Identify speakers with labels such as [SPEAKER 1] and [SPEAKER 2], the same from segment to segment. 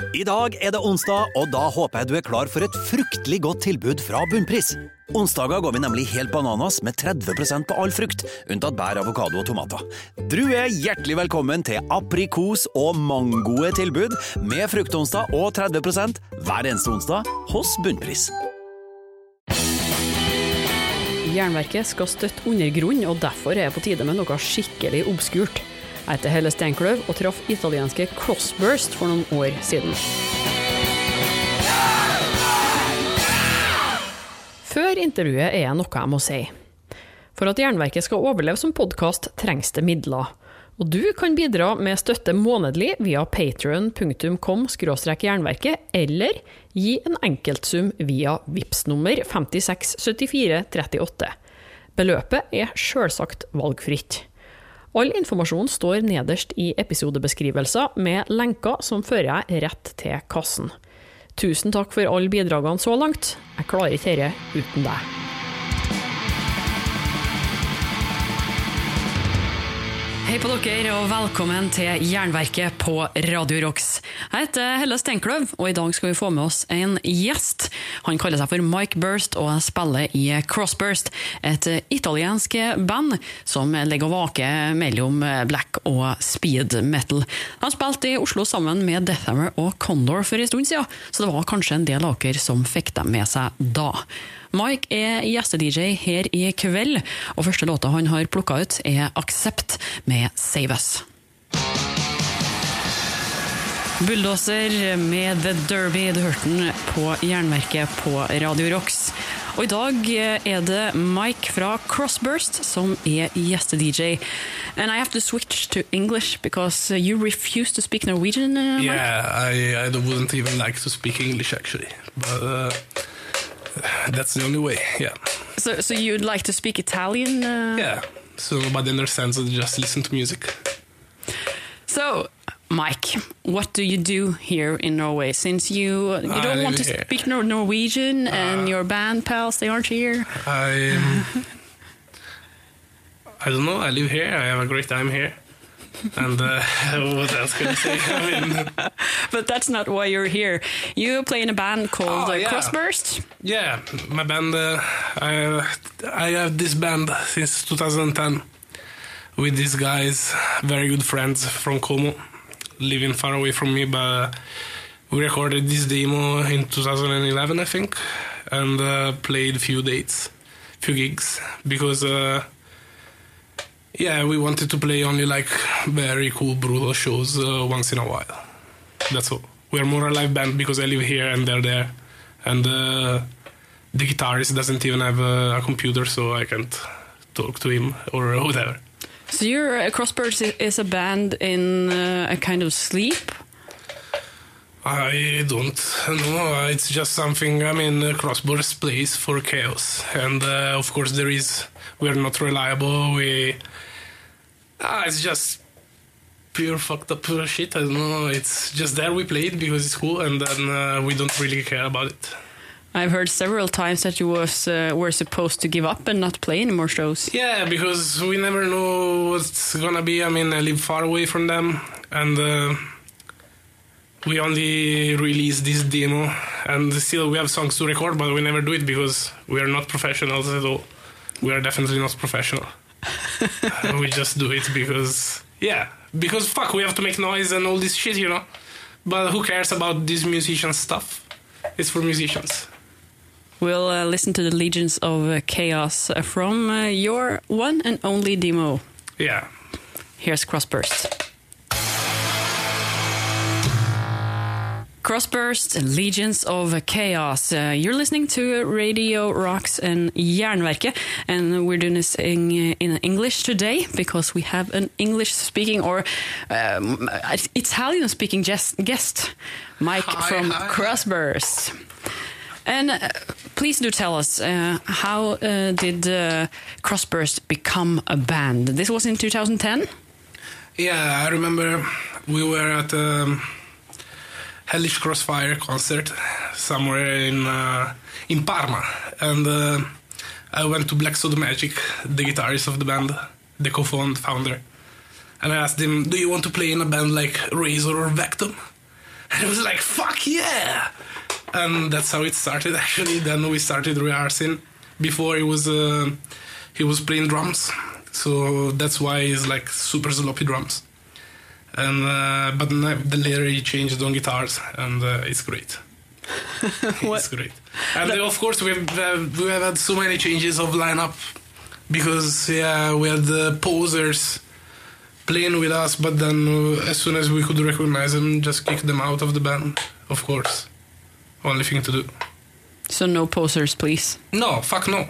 [SPEAKER 1] I dag det onsdag, og da håper jeg du klar for et fruktelig godt tilbud fra Bunnpris. Onsdager går vi nemlig helt bananas med 30% på all frukt, unntatt bær, avokado og tomater. Du hjertelig velkommen til aprikos og mangoe tilbud med fruktonsdag og 30% hver eneste onsdag hos Bunnpris.
[SPEAKER 2] Jernverket skal støtte undergrunn, og derfor det på tide med noe skikkelig obskurt. Jeg heter Helle Steinkløv og traff italienske Crossburst for noen år siden. Før intervjuet noe jeg må si. For at Jernverket skal overleve som podcast trengs det midler. Og du kan bidra med støtte månedlig via patreon.com/jernverket eller gi en enkeltsum via Vipps-nummer 567438. Beløpet selvsagt valgfritt. All informasjon står nederst i episodebeskrivelser med lenker som fører deg rett til kassen. Tusen takk for alle bidragene så langt. Jeg klarer ikke dette uten deg. Hei på dere, og velkommen til Jernverket på Radio Rocks. Jeg heter Helle Steinkløv, og i dag skal vi få med oss en gjest. Han kaller seg for Mike Burst og spiller i Crossburst, et italiensk band som ligger og vaker mellom black og speed metal. Han spilte i Oslo sammen med Deathhammer og Condor for en stund siden, så det var kanskje en del av dere som fikk dem med seg da. Mike gjeste-DJ her i kveld, og første låta han har plukket ut Accept med Save Us. Bulldozer med The Derby, du hørte den på Jernverket på Radio Rocks. Og i dag det Mike fra Crossburst som gjeste-DJ. And I have to switch to English because you refuse to speak Norwegian, Mike?
[SPEAKER 3] Yeah, I wouldn't even like to speak English actually, but that's the only way, yeah.
[SPEAKER 2] So you'd like to speak Italian?
[SPEAKER 3] Yeah, so nobody understands, so just listen to music.
[SPEAKER 2] So, Mike, what do you do here in Norway? Since you don't want to speak Norwegian and your band pals, they aren't here?
[SPEAKER 3] I don't know, I live here, I have a great time here. And what else can I say? I mean,
[SPEAKER 2] but that's not why you're here. You play in a band called Crossburst?
[SPEAKER 3] Yeah, my band, I have this band since 2010 with these guys, very good friends from Como, living far away from me, but we recorded this demo in 2011, I think, and played a few gigs, because yeah, we wanted to play only like very cool, brutal shows once in a while. That's all. We're more a live band because I live here and they're there. And the guitarist doesn't even have a computer, so I can't talk to him or whatever.
[SPEAKER 2] So your Crossburst is a band in a kind of sleep?
[SPEAKER 3] I don't know. It's just something, I mean, Crossburst plays for chaos. And of course we're not reliable. It's just pure fucked up shit. I don't know. It's just there we play it because it's cool, and then we don't really care about it.
[SPEAKER 2] I've heard several times that you were supposed to give up and not play any more shows.
[SPEAKER 3] Yeah, because we never know what's gonna be. I mean, I live far away from them, and we only released this demo, and still we have songs to record, but we never do it because we are not professionals at all. We are definitely not professional. We just do it because fuck, we have to make noise and all this shit, you know. But who cares about this musician stuff? It's for musicians.
[SPEAKER 2] We'll listen to the Legions of Chaos from your one and only demo.
[SPEAKER 3] Yeah.
[SPEAKER 2] Here's Crossburst. Crossburst, Legions of Chaos. You're listening to Radio Rocks and Jernverket, and we're doing this in English today because we have an English-speaking or Italian-speaking guest, Mike from Crossburst. And please do tell us, how did Crossburst become a band? This was in 2010?
[SPEAKER 3] Yeah, I remember we were at Hellish Crossfire concert somewhere in Parma, and I went to Black Soda Magic, the guitarist of the band, the co-founder, and I asked him, do you want to play in a band like Razor or Vectum? And it was like, fuck yeah! And that's how it started, actually. Then we started rehearsing. Before he was playing drums, so that's why he's like super sloppy drums. And but then later he changed on guitars, and it's great. It's great. And of course we have had so many changes of lineup because we had the posers playing with us, but then as soon as we could recognize them, just kick them out of the band. Of course, only thing to do.
[SPEAKER 2] So no posers, please.
[SPEAKER 3] No, fuck no.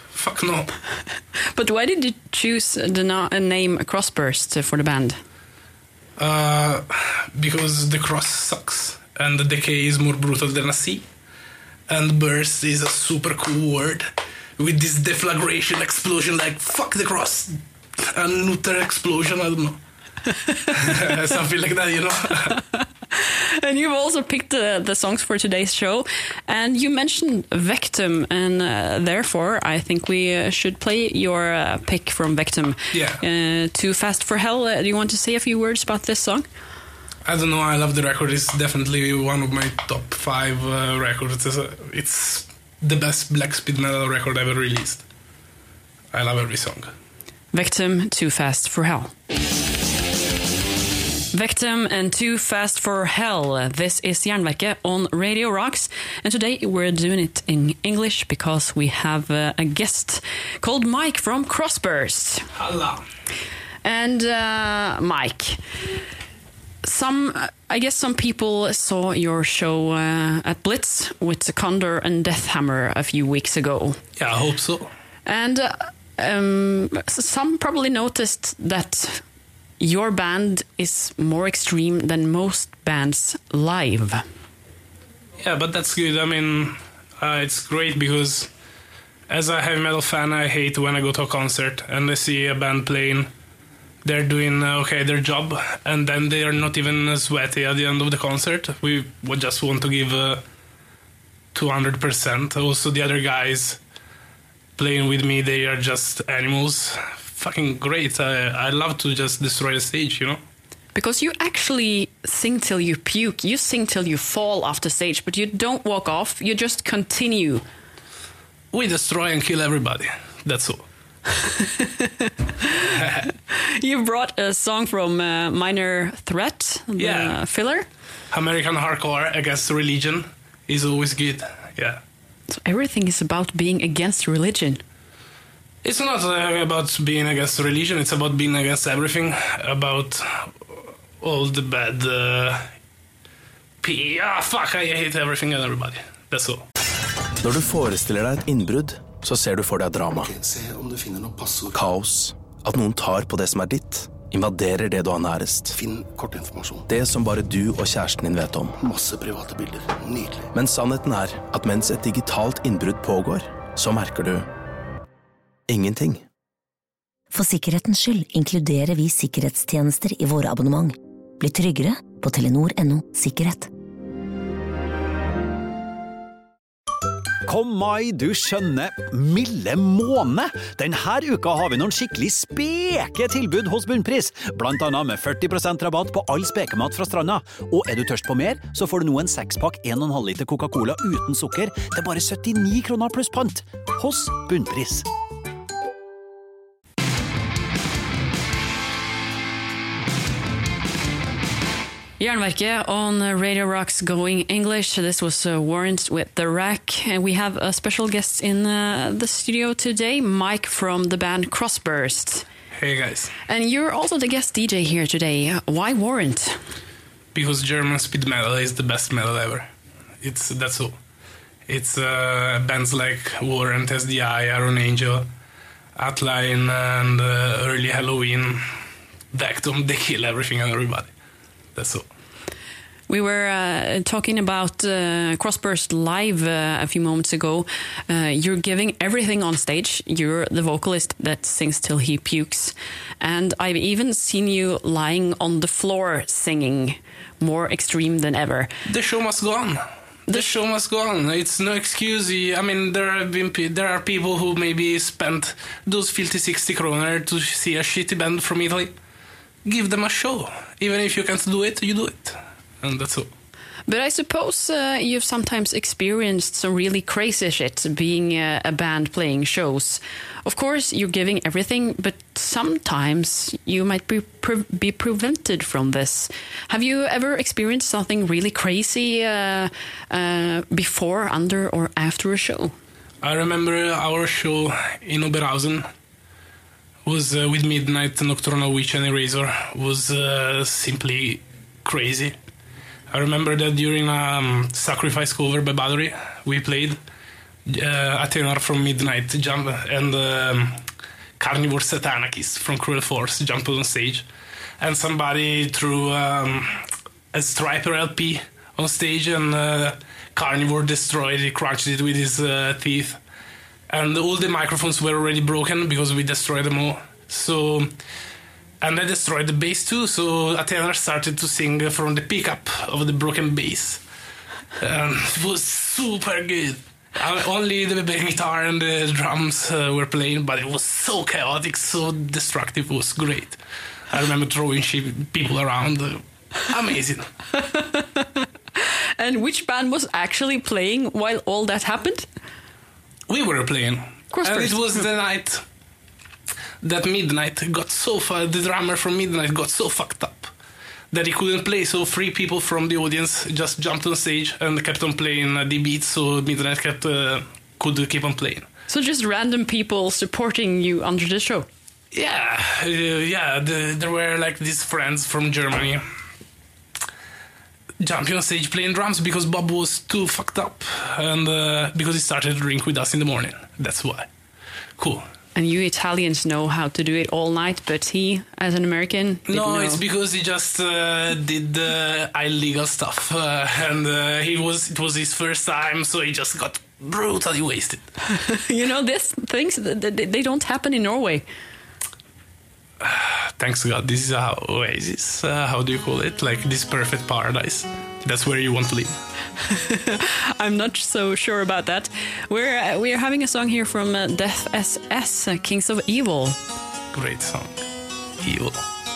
[SPEAKER 2] But why did you choose the name Crossburst for the band?
[SPEAKER 3] Because the cross sucks and the decay is more brutal than a C. And burst is a super cool word with this deflagration explosion, like fuck the cross. A nuclear explosion, I don't know. Something like that, you know.
[SPEAKER 2] And you've also picked the songs for today's show, and you mentioned Vectum, and therefore I think we should play your pick from Vectum.
[SPEAKER 3] Yeah.
[SPEAKER 2] Too Fast for Hell. Do you want to say a few words about this song?
[SPEAKER 3] I don't know, I love the record. It's definitely one of my top 5 records. It's the best black speed metal record ever released. I love every song.
[SPEAKER 2] Vectum, Too Fast for Hell. Vectum and Too Fast for Hell. This is Jernverket on Radio Rocks, and today we're doing it in English because we have a guest called Mike from Crossburst.
[SPEAKER 3] Hello.
[SPEAKER 2] And Mike, I guess some people saw your show at Blitz with Condor and Deathhammer a few weeks ago.
[SPEAKER 3] Yeah, I hope so.
[SPEAKER 2] And some probably noticed that your band is more extreme than most bands live.
[SPEAKER 3] Yeah, but that's good. I mean, it's great because as a heavy metal fan, I hate when I go to a concert and I see a band playing. They're doing their job, and then they are not even sweaty at the end of the concert. We would just want to give 200%. Also, the other guys playing with me, they are just animals. Fucking great. I love to just destroy the stage, you know?
[SPEAKER 2] Because you actually sing till you puke. You sing till you fall off the stage, but you don't walk off. You just continue.
[SPEAKER 3] We destroy and kill everybody. That's all.
[SPEAKER 2] You brought a song from Minor Threat, the filler.
[SPEAKER 3] American hardcore against religion is always good. Yeah.
[SPEAKER 2] So everything is about being against religion.
[SPEAKER 3] It's not about being against religion, it's about being against everything, about all the bad I hate everything and everybody. That's all.
[SPEAKER 4] Når du forestiller deg et innbrudd, så ser du for deg drama. Kaos. At noen tar på det som er ditt, invaderer det du har nærest.
[SPEAKER 5] Finn kortinformasjon.
[SPEAKER 4] Det som bare du og kjæresten din vet om.
[SPEAKER 5] Masse private bilder. Nydelig.
[SPEAKER 4] Men sannheten er at mens et digitalt innbrudd pågår, så merker du ingenting.
[SPEAKER 6] For sikkerhetens skyld inkluderer vi sikkerhetstjenester i våre abonnement. Bli tryggere på Telenor.no sikkerhet.
[SPEAKER 1] Kom mai, du skjønner, milde måne! Denne uka har vi noen skikkelig speke tilbud hos Bunnpris, blant annet med 40% rabatt på all spekemat fra stranda. Og er du tørst på mer, så får du nå en 6-pakk 1,5 liter Coca-Cola uten sukker til bare 79 kroner pluss pant, hos Bunnpris.
[SPEAKER 2] Jernverket on Radio Rocks Going English. This was Warrant with The Rack. And we have a special guest in the studio today, Mike from the band Crossburst.
[SPEAKER 3] Hey guys.
[SPEAKER 2] And you're also the guest DJ here today. Why Warrant?
[SPEAKER 3] Because German speed metal is the best metal ever. That's all. It's bands like Warrant, SDI, Iron Angel, Atline, and early Halloween. Vectum, they kill everything and everybody. That's all.
[SPEAKER 2] We were talking about Crossburst live a few moments ago. You're giving everything on stage. You're the vocalist that sings till he pukes. And I've even seen you lying on the floor singing, more extreme than ever.
[SPEAKER 3] The show must go on. The show must go on. It's no excuse. I mean, there are people who maybe spent those filthy 60 kroner to see a shitty band from Italy. Give them a show. Even if you can't do it, you do it. And that's all.
[SPEAKER 2] But I suppose you've sometimes experienced some really crazy shit being a band playing shows. Of course, you're giving everything, but sometimes you might be prevented from this. Have you ever experienced something really crazy before, under, or after a show?
[SPEAKER 3] I remember our show in Oberhausen was with Midnight, Nocturnal Witch and Eraser was simply crazy. I remember that during Sacrifice cover by Battery, we played a tenor from Midnight jump and Carnivore Satanakis from Cruel Force jumped on stage, and somebody threw a Striper LP on stage, and Carnivore destroyed it, crunched it with his teeth, and all the microphones were already broken because we destroyed them all. So. And I destroyed the bass too, so a tenor started to sing from the pickup of the broken bass. It was super good. Only the guitar and the drums were playing, but it was so chaotic, so destructive. It was great. I remember throwing people around. Amazing.
[SPEAKER 2] And which band was actually playing while all that happened?
[SPEAKER 3] We were playing. And it was the night that Midnight got so the drummer from Midnight got so fucked up that he couldn't play, so 3 people from the audience just jumped on stage and kept on playing the beats, so Midnight could keep on playing.
[SPEAKER 2] So just random people supporting you under the show?
[SPEAKER 3] Yeah, there were like these friends from Germany jumping on stage playing drums because Bob was too fucked up, and because he started to drink with us in the morning. That's why. Cool.
[SPEAKER 2] And you Italians know how to do it all night, but he, as an American, didn't know.
[SPEAKER 3] It's because he just did illegal stuff, and it was his first time, so he just got brutally wasted.
[SPEAKER 2] You know, these things, they don't happen in Norway.
[SPEAKER 3] Thanks God, this is a oasis. How do you call it? Like this perfect paradise. That's where you want to live.
[SPEAKER 2] I'm not so sure about that. We're having a song here from Death SS, Kings of Evil.
[SPEAKER 3] Great song. Evil.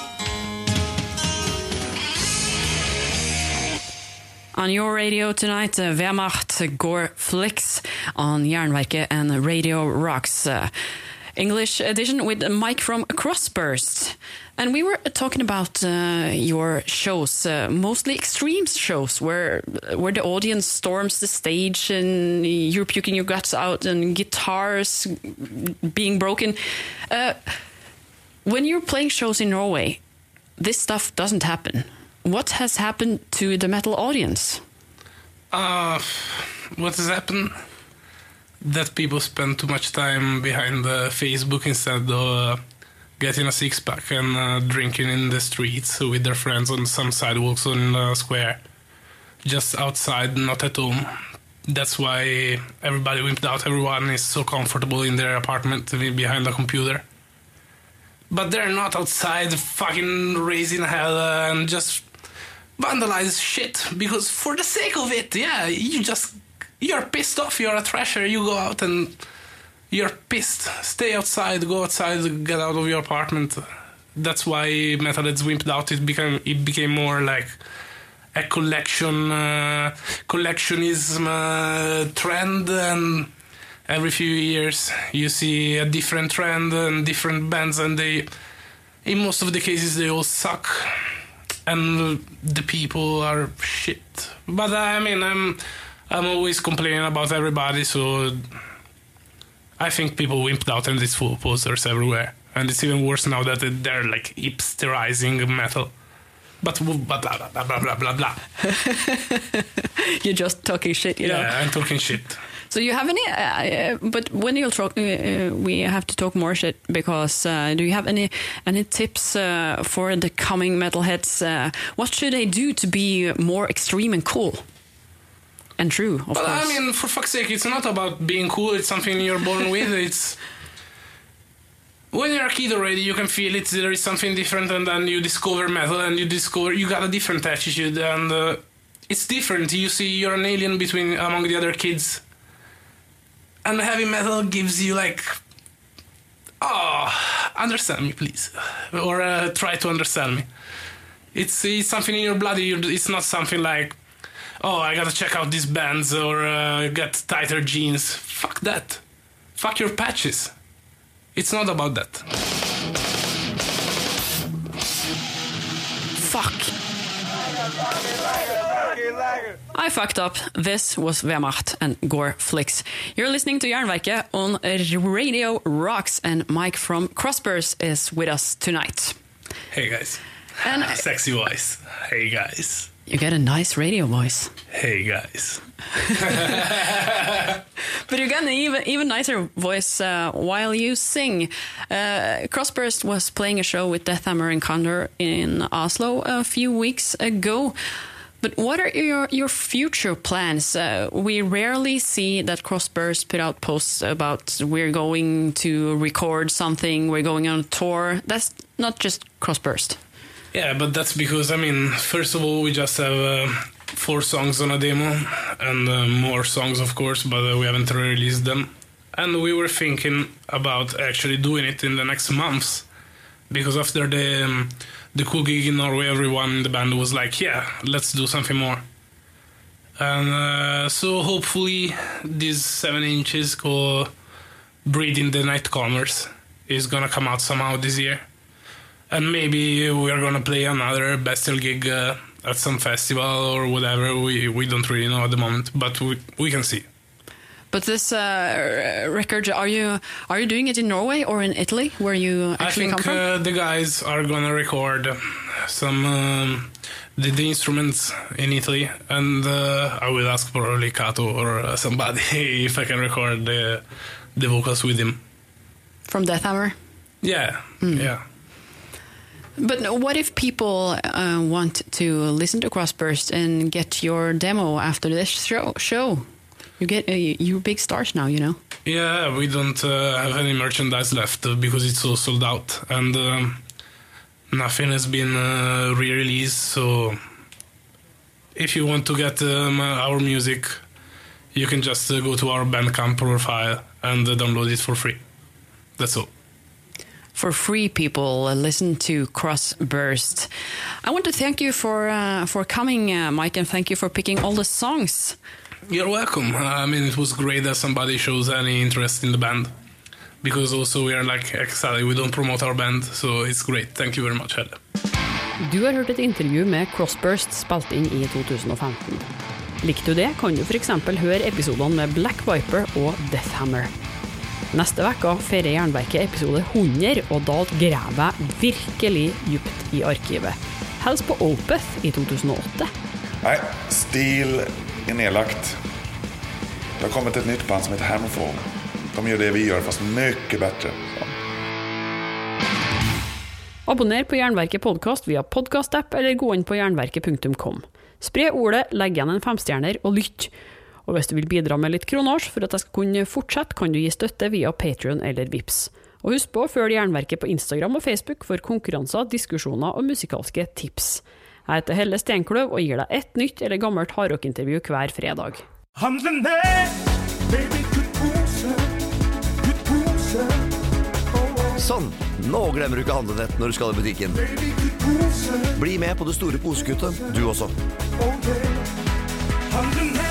[SPEAKER 2] On your radio tonight, Wehrmacht Gore Flicks on Jernverket and Radio Rocks. English edition with Mike from Crossburst. And we were talking about your shows, mostly extreme shows, where the audience storms the stage and you're puking your guts out and guitars being broken. When you're playing shows in Norway, this stuff doesn't happen. What has happened to the metal audience?
[SPEAKER 3] What has happened? That people spend too much time behind Facebook instead of getting a six-pack and drinking in the streets with their friends on some sidewalks on the square. Just outside, not at home. That's why everybody wimped out. Everyone is so comfortable in their apartment behind the computer. But they're not outside fucking raising hell and just vandalize shit. Because for the sake of it, yeah, you're pissed off, you're a trasher, you go out and you're pissed. Stay outside, go outside, get out of your apartment. That's why Metalheads wimped out. It became more like a collectionism trend, and every few years you see a different trend and different bands, and in most of the cases they all suck and the people are shit. But I mean, I'm always complaining about everybody, so I think people wimped out and it's full of posters everywhere. And it's even worse now that they're like hipsterizing metal. But blah, blah, blah, blah, blah, blah, blah.
[SPEAKER 2] You're just talking shit, you know?
[SPEAKER 3] Yeah, I'm talking shit.
[SPEAKER 2] So you have any, but when you'll talk, we have to talk more shit, because do you have any tips for the coming metalheads? What should they do to be more extreme and cool? And true, of course.
[SPEAKER 3] I mean, for fuck's sake, it's not about being cool, it's something you're born with. It's when you're a kid already, you can feel it, there is something different, and then you discover metal, and you got a different attitude, and it's different. You see, you're an alien among the other kids. And heavy metal gives you like, understand me, please. Or try to understand me. It's something in your blood. It's not something like, oh, I gotta check out these bands or get tighter jeans. Fuck that. Fuck your patches. It's not about that.
[SPEAKER 2] Fuck. I fucked up. This was Wehrmacht and Gore Flicks. You're listening to Jernverket on Radio Rocks, and Mike from Crossburst is with us tonight.
[SPEAKER 3] Hey guys.
[SPEAKER 2] And
[SPEAKER 3] Sexy voice. Hey guys.
[SPEAKER 2] you get a nice radio voice.
[SPEAKER 3] Hey guys.
[SPEAKER 2] But you get an even nicer voice while you sing. Crossburst was playing a show with Deathhammer and Condor in Oslo a few weeks ago. But what are your future plans? We rarely see that Crossburst put out posts about we're going to record something, we're going on a tour. That's not just Crossburst.
[SPEAKER 3] Yeah, but that's because, I mean, first of all, we just have 4 songs on a demo, and more songs, of course, but we haven't released them. And we were thinking about actually doing it in the next months, because after the cool gig in Norway, everyone in the band was like, yeah, let's do something more. And so hopefully this 7 inches called Breeding the Nightcomers is gonna come out somehow this year. And maybe we're gonna play another Bestial gig at some festival or whatever. We don't really know at the moment, but we can see.
[SPEAKER 2] But this record, are you doing it in Norway or in Italy, where you actually come from?
[SPEAKER 3] I think the guys are gonna record some the instruments in Italy, and I will ask probably Kato or somebody if I can record the vocals with him.
[SPEAKER 2] From Deathhammer?
[SPEAKER 3] Yeah, yeah.
[SPEAKER 2] But what if people want to listen to Crossburst and get your demo after this show? You get you're big stars now, you know.
[SPEAKER 3] Yeah, we don't have any merchandise left because it's all sold out, and nothing has been re-released. So if you want to get our music, you can just go to our Bandcamp profile and download it for free. That's all.
[SPEAKER 2] For free, people, listen to Crossburst. I want to thank you for coming, Mike, and thank you for picking all the songs.
[SPEAKER 3] You're welcome. I mean, it was great that somebody shows any interest in the band, because also we are like excited. We don't promote our band, so it's great. Thank you very much, Helle.
[SPEAKER 7] Du har hørt et intervju med Crossburst spilt inn i 2015. Likte du det, kan du for eksempel høre episodene med Black Viper og Deathhammer. Neste vekka feirer Jernverket episode 100, og da graver jeg virkelig djupt i arkivet. Helst på Opeth i 2008.
[SPEAKER 8] Nej, Steel är nedlagt. Det har kommit ett nytt band som heter Hammerfall. De gör det vi gör, fast mycket bättre.
[SPEAKER 7] Abonner på Jernverket podcast via podcast-app, eller gå inn på jernverket.com. Spre ordet, legg igjen en 5-stjerner og lytt. Og hvis du vil bidra med litt kronasj for at jeg skal kunne fortsette, kan du gi støtte via Patreon eller Vips. Og husk på å følge Jernverket på Instagram og Facebook for konkurranser, diskusjoner og musikalske tips. Jeg heter Helle Steinkløv og gir deg et nytt eller gammelt hardrock-intervju hver fredag.
[SPEAKER 9] Sånn, nå glemmer du ikke handlenett når du skal i butikken. Bli med på det store posekuttet, du også.